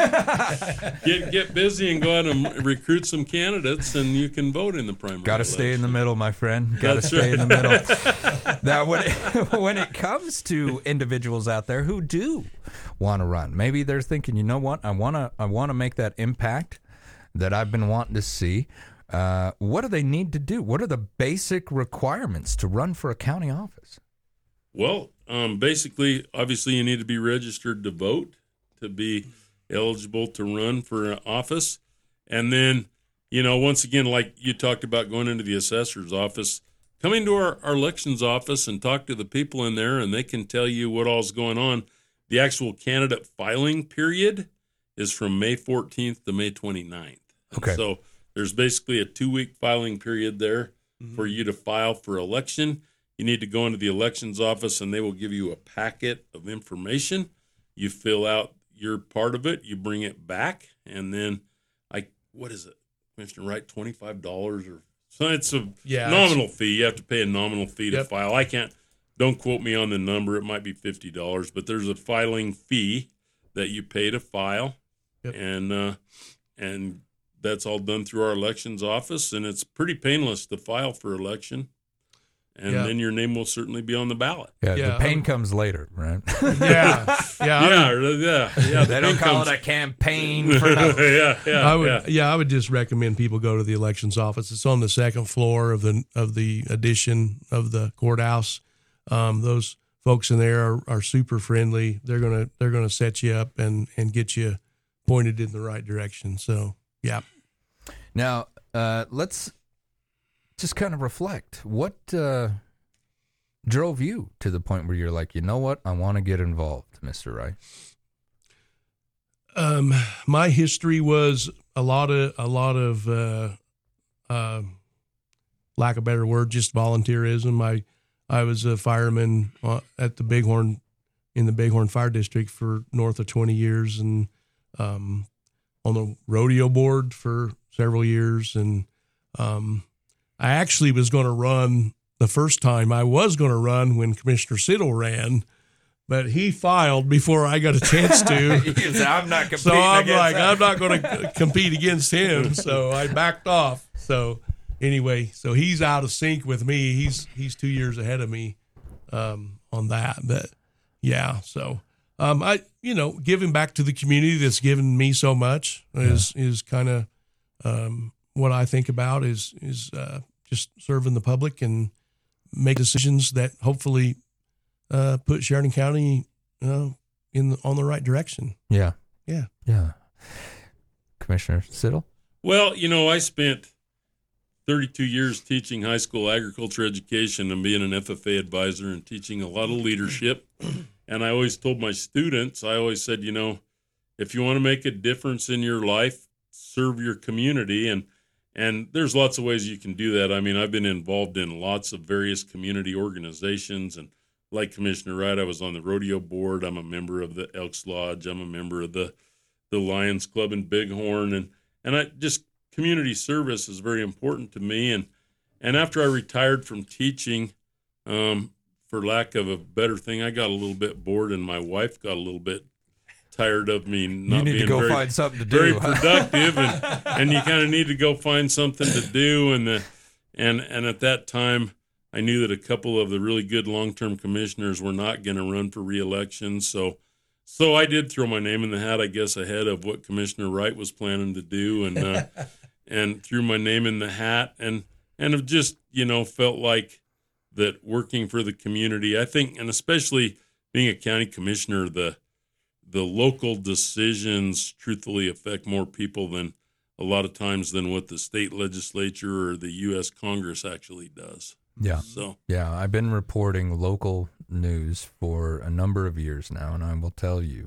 get get busy and go out and recruit some candidates, and you can vote in the primary. Got to stay in the middle, my friend. Got to That's stay right. in the middle. Now, when it, when it comes to individuals out there who do want to run, maybe they're thinking, you know what, I want to I want to make that impact that I've been wanting to see. Uh, what do they need to do? What are the basic requirements to run for a county office? Well, um, basically, obviously, you need to be registered to vote to be eligible to run for an office. And then, you know, once again, like you talked about going into the assessor's office, come into our, our elections office and talk to the people in there, and they can tell you what all's going on. The actual candidate filing period is from May fourteenth to May twenty-ninth. Okay. So there's basically a two-week filing period there mm-hmm. for you to file for election. You need to go into the elections office, and they will give you a packet of information. You fill out your part of it, you bring it back, and then I what is it, Commissioner Wright, twenty-five dollars or so? It's a yeah, nominal fee. You have to pay a nominal fee to Yep. file. I can't. Don't quote me on the number. It might be fifty dollars, but there's a filing fee that you pay to file, Yep. and uh, and that's all done through our elections office, and it's pretty painless to file for election. And Yeah. then your name will certainly be on the ballot. Yeah, Yeah, the pain I'm- comes later, right? Yeah, yeah, Yeah, or the- yeah, yeah. They the don't pain call comes- it a campaign for nothing. yeah, yeah, I would, yeah. yeah. I would just recommend people go to the elections office. It's on the second floor of the of the addition of the courthouse. Um, those folks in there are, are super friendly. They're gonna they're gonna set you up and and get you pointed in the right direction. So yeah. Now, uh, let's just kind of reflect. What uh, drove you to the point where you're like, you know what, I want to get involved, Mister Wright? Um, my history was a lot of a lot of uh, uh, lack of a better word, just volunteerism. I I was a fireman uh, at the Bighorn in the Bighorn Fire District for north of twenty years, and um, on the rodeo board for several years. And um, I actually was going to run the first time. I was going to run when Commissioner Siddle ran. But he filed before I got a chance to. He said, I'm not competing So I'm against like, that. I'm not going to compete against him. So I backed off. So anyway, so he's out of sync with me. He's he's two years ahead of me um, on that. But yeah, so um, I you know giving back to the community that's given me so much is is kind of um, what I think about is is uh, just serving the public and make decisions that hopefully. Uh, put Sheridan County, you know, in the, on the right direction. Yeah. Yeah. Yeah. Commissioner Siddle? Well, you know, I spent thirty-two years teaching high school agriculture education and being an F F A advisor and teaching a lot of leadership. And I always told my students, I always said, you know, if you want to make a difference in your life, serve your community. And and there's lots of ways you can do that. I mean, I've been involved in lots of various community organizations, and like Commissioner Wright, I was on the rodeo board. I'm a member of the Elks Lodge. I'm a member of the, the Lions Club in Bighorn. And, and I just, community service is very important to me. And, and after I retired from teaching, um, for lack of a better thing, I got a little bit bored, and my wife got a little bit tired of me not You need to being go very, find something to very do, huh? productive. and, and you kind of need to go find something to do. And, the, and, and at that time, I knew that a couple of the really good long-term commissioners were not going to run for re-election. So so I did throw my name in the hat, I guess, ahead of what Commissioner Wright was planning to do, and uh, and threw my name in the hat, and, and have just, you know, felt like that working for the community, I think, and especially being a county commissioner, the the local decisions truthfully affect more people than a lot of times than what the state legislature or the U S Congress actually does. Yeah. So yeah, I've been reporting local news for a number of years now, and I will tell you,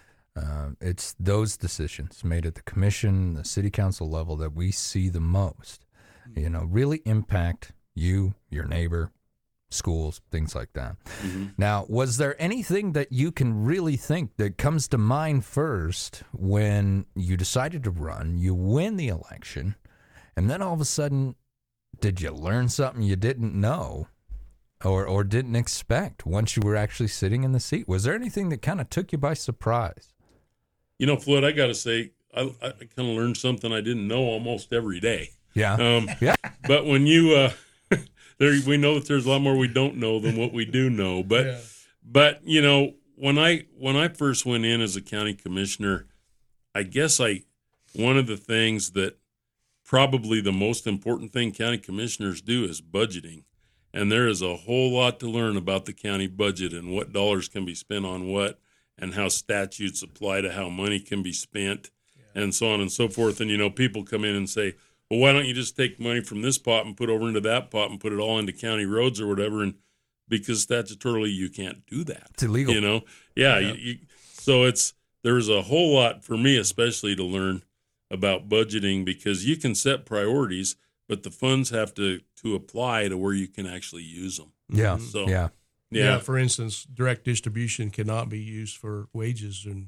uh, it's those decisions made at the commission, the city council level that we see the most, you know, really impact you, your neighbor, schools, things like that. Mm-hmm. Now, was there anything that you can really think that comes to mind first when you decided to run, you win the election, and then all of a sudden, did you learn something you didn't know? or or didn't expect once you were actually sitting in the seat? Was there anything that kind of took you by surprise? You know, Floyd, I got to say, I, I kind of learned something I didn't know almost every day. Yeah. Um, yeah. But when you, uh, there, we know that there's a lot more we don't know than what we do know. But, yeah. but you know, when I when I first went in as a county commissioner, I guess I one of the things that probably the most important thing county commissioners do is budgeting. And there is a whole lot to learn about the county budget and what dollars can be spent on what, and how statutes apply to how money can be spent, yeah. and so on and so forth. And, you know, people come in and say, well, why don't you just take money from this pot and put over into that pot and put it all into county roads or whatever? And because statutorily you can't do that. It's illegal. You know? Yeah. yeah. You, you, so it's, there's a whole lot for me, especially, to learn about budgeting, because you can set priorities, but the funds have to, to apply to where you can actually use them. Yeah. So, yeah. Yeah. yeah, for instance, direct distribution cannot be used for wages and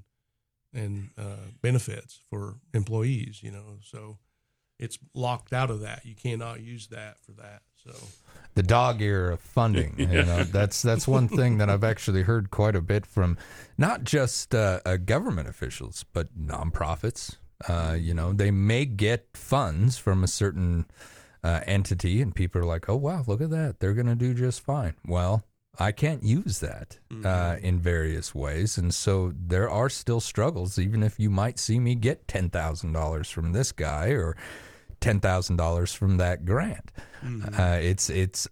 and uh, benefits for employees. You know, so it's locked out of that. You cannot use that for that. So the dog ear of funding. yeah. You know, that's that's one thing that I've actually heard quite a bit from not just uh, uh, government officials, but nonprofits. Uh, you know, they may get funds from a certain uh, entity, and people are like, "Oh wow, look at that! They're going to do just fine." Well, I can't use that uh, in various ways. And so there are still struggles, even if you might see me get ten thousand dollars from this guy or ten thousand dollars from that grant. Mm-hmm. Uh, it's it's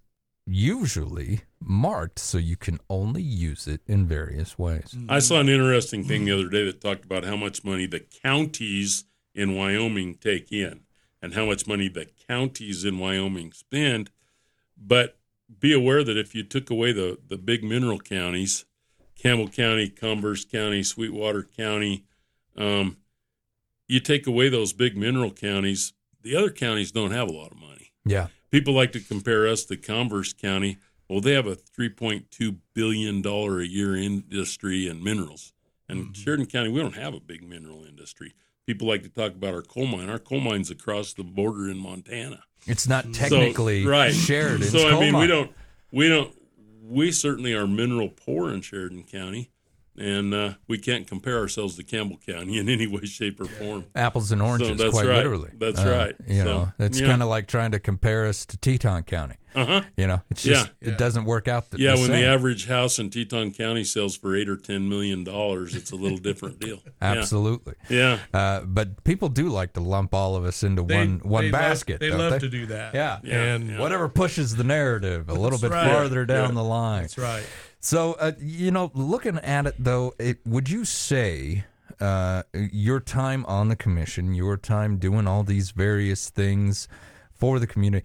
usually marked so you can only use it in various ways. I saw an interesting thing the other day that talked about how much money the counties in Wyoming take in and how much money the counties in Wyoming spend. But be aware that if you took away the, the big mineral counties, Campbell County, Converse County, Sweetwater County, um, you take away those big mineral counties, the other counties don't have a lot of money. Yeah. People like to compare us to Converse County. Well, they have a three point two billion dollars a year industry in minerals. And mm-hmm. Sheridan County, we don't have a big mineral industry. People like to talk about our coal mine. Our coal mine's across the border in Montana. It's not technically so, right. Sheridan's So, I coal mean, mine. we don't, we don't, we certainly are mineral poor in Sheridan County. And uh, we can't compare ourselves to Campbell County in any way, shape, or form. Apples and oranges, so that's quite right. literally. That's uh, right. You so, know, it's yeah. kind of like trying to compare us to Teton County. Uh-huh. You know, it's just yeah. it doesn't work out. The, yeah, the when same. the average house in Teton County sells for eight or ten million dollars, it's a little different deal. Absolutely. Yeah. Uh, but people do like to lump all of us into They- one one they love- basket. they don't love they? to do that. Yeah. Yeah. And- whatever pushes the narrative a little bit right. farther down Yeah. the line. That's right. So, uh, you know, looking at it, though, it, would you say uh, your time on the commission, your time doing all these various things for the community,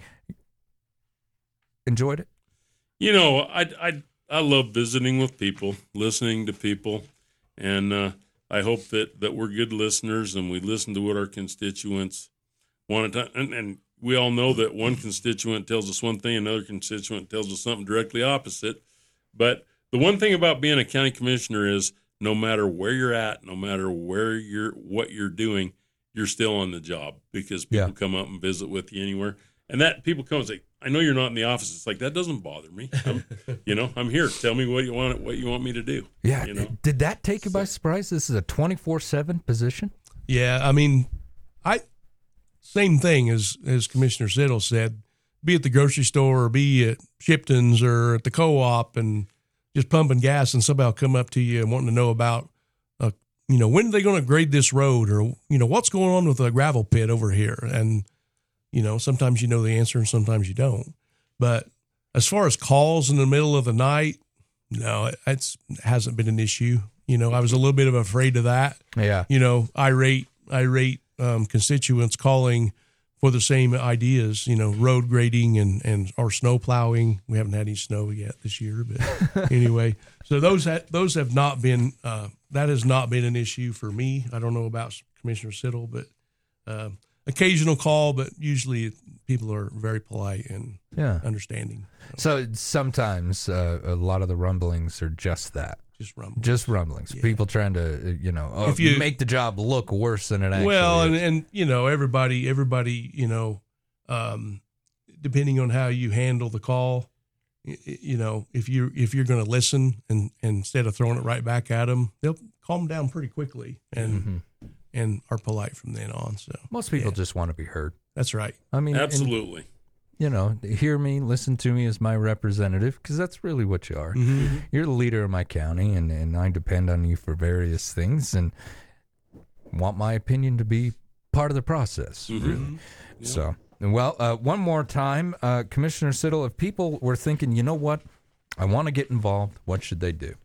enjoyed it? You know, I, I, I love visiting with people, listening to people, and uh, I hope that, that we're good listeners and we listen to what our constituents want to. And, and we all know that one constituent tells us one thing, another constituent tells us something directly opposite. But the one thing about being a county commissioner is no matter where you're at, no matter where you're, what you're doing, you're still on the job because people Yeah. come up and visit with you anywhere. And that people come and say, I know you're not in the office. It's like, that doesn't bother me. I'm, you know, I'm here. Tell me what you want, what you want me to do. Yeah. You know? Did that take you by surprise? This is a twenty-four seven position? Yeah, I mean, I same thing as as Commissioner Siddle said. Be at the grocery store or be at Shipton's or at the co-op and just pumping gas, and somebody will come up to you and wanting to know about, uh, you know, when are they going to grade this road, or you know, what's going on with the gravel pit over here, and you know, sometimes you know the answer and sometimes you don't. But as far as calls in the middle of the night, no, it it's, it hasn't been an issue. You know, I was a little bit of afraid of that. Yeah. You know, irate, irate um, constituents calling for the same ideas, you know, road grading and, and or snow plowing. We haven't had any snow yet this year, but anyway, so those ha- those have not been, uh, that has not been an issue for me. I don't know about Commissioner Siddle, but um, occasional call, but usually people are very polite and Yeah. understanding. So sometimes uh, a lot of the rumblings are just that. Just rumblings. Just rumblings. Yeah. People trying to, uh, you know, oh, If you- make the job look worse than it actually Well, and, is. and you know, everybody, everybody, you know, um, depending on how you handle the call, you know, if you if you're going to listen and, and instead of throwing it right back at them, they'll calm down pretty quickly and Mm-hmm. and are polite from then on. So Most people yeah. just want to be heard. That's right. I mean, and, Absolutely. you know, hear me, listen to me as my representative, because that's really what you are. Mm-hmm. You're the leader of my county, and, and I depend on you for various things, and want my opinion to be part of the process, Mhm. really. Yeah. So, well, uh, one more time, uh, Commissioner Siddle, if people were thinking, you know what, I want to get involved, what should they do?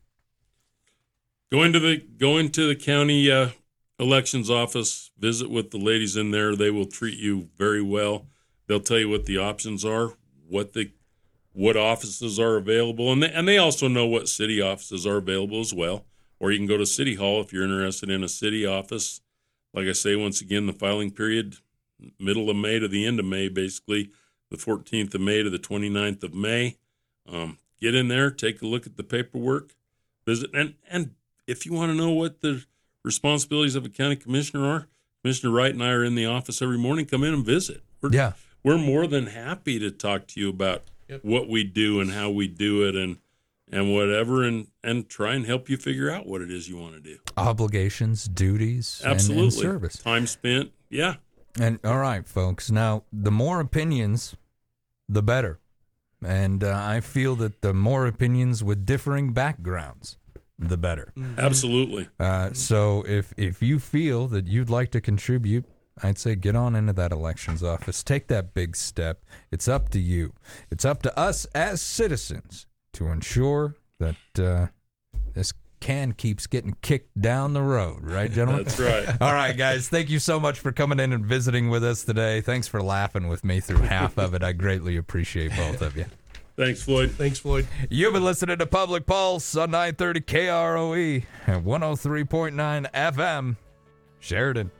Go into the go into the county uh, elections office. Visit with the ladies in there. They will treat you very well. They'll tell you what the options are, what the what offices are available, and they, and they also know what city offices are available as well. Or you can go to City Hall if you're interested in a city office. Like I say, once again, the filing period, middle of May to the end of May, basically the fourteenth of May to the twenty-ninth of May. Um, get in there, take a look at the paperwork, visit, and and if you want to know what the responsibilities of a county commissioner are, Commissioner Wright and I are in the office every morning. Come in and visit. We're, yeah, we're more than happy to talk to you about Yep. what we do and how we do it, and and whatever, and and try and help you figure out what it is you want to do. Obligations, duties, and- Absolutely, and service. time spent. Yeah. And all right, folks. Now, the more opinions, the better. And uh, I feel that the more opinions with differing backgrounds, the better. Absolutely. Uh, so if if you feel that you'd like to contribute, I'd say get on into that elections office. Take that big step. It's up to you. It's up to us as citizens to ensure that uh, this can keeps getting kicked down the road. Right, gentlemen? That's right. All right, guys. Thank you so much for coming in and visiting with us today. Thanks for laughing with me through half of it. I greatly appreciate both of you. Thanks, Floyd. Thanks, Floyd. You've been listening to Public Pulse on nine thirty K R O E and one oh three point nine F M, Sheridan.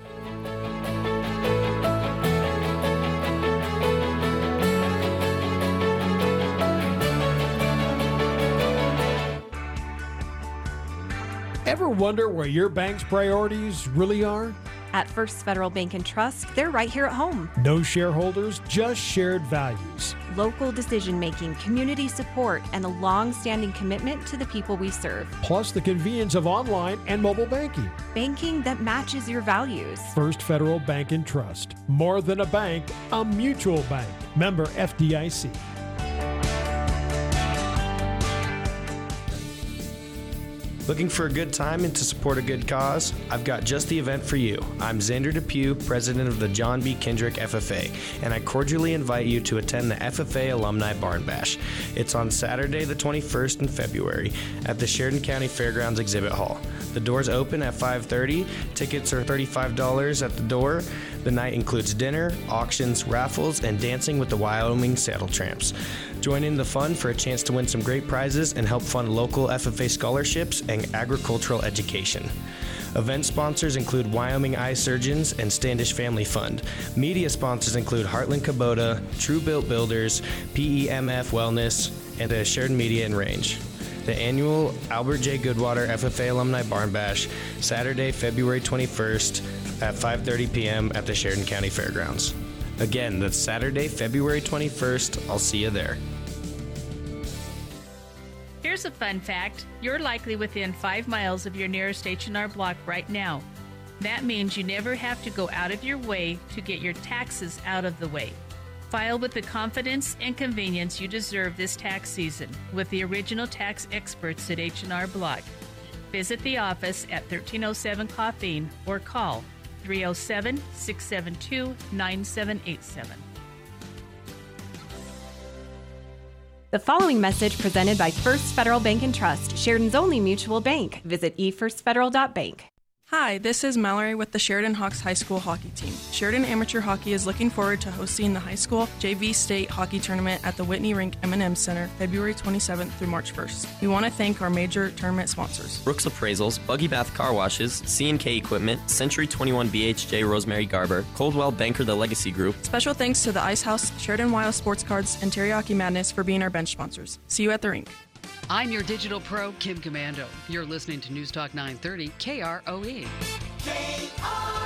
Ever wonder where your bank's priorities really are? At First Federal Bank and Trust, they're right here at home. No shareholders, just shared values. Local decision making, community support, and a long standing commitment to the people we serve. Plus the convenience of online and mobile banking. Banking that matches your values. First Federal Bank and Trust. More than a bank, a mutual bank. Member F D I C. Looking for a good time and to support a good cause? I've got just the event for you. I'm Xander Depew, president of the John B. Kendrick F F A, and I cordially invite you to attend the F F A Alumni Barn Bash. It's on Saturday the twenty-first in February at the Sheridan County Fairgrounds Exhibit Hall. The doors open at five thirty. Tickets are thirty-five dollars at the door. The night includes dinner, auctions, raffles, and dancing with the Wyoming Saddle Tramps. Join in the fun for a chance to win some great prizes and help fund local F F A scholarships and agricultural education. Event sponsors include Wyoming Eye Surgeons and Standish Family Fund. Media sponsors include Heartland Kubota, True Built Builders, P E M F Wellness, and the Sheridan Media and Range. The annual Albert J. Goodwater F F A Alumni Barn Bash, Saturday, February twenty-first at five thirty p.m. at the Sheridan County Fairgrounds. Again, that's Saturday, February twenty-first. I'll see you there. Here's a fun fact. You're likely within five miles of your nearest H and R Block right now. That means you never have to go out of your way to get your taxes out of the way. File with the confidence and convenience you deserve this tax season with the original tax experts at H and R Block. Visit the office at thirteen oh seven Coffeen or call three oh seven, six seven two, nine seven eight seven. The following message presented by First Federal Bank and Trust, Sheridan's only mutual bank. Visit e first federal dot bank. Hi, this is Mallory with the Sheridan Hawks High School Hockey Team. Sheridan Amateur Hockey is looking forward to hosting the high school J V State Hockey Tournament at the Whitney Rink M and M Center February twenty-seventh through March first. We want to thank our major tournament sponsors: Brooks Appraisals, Buggy Bath Car Washes, C and K Equipment, Century twenty-one B H J Rosemary Garber, Coldwell Banker The Legacy Group. Special thanks to the Ice House, Sheridan Wild Sports Cards, and Teriyaki Madness for being our bench sponsors. See you at the rink. I'm your digital pro, Kim Commando. You're listening to News Talk nine thirty K R O E. K R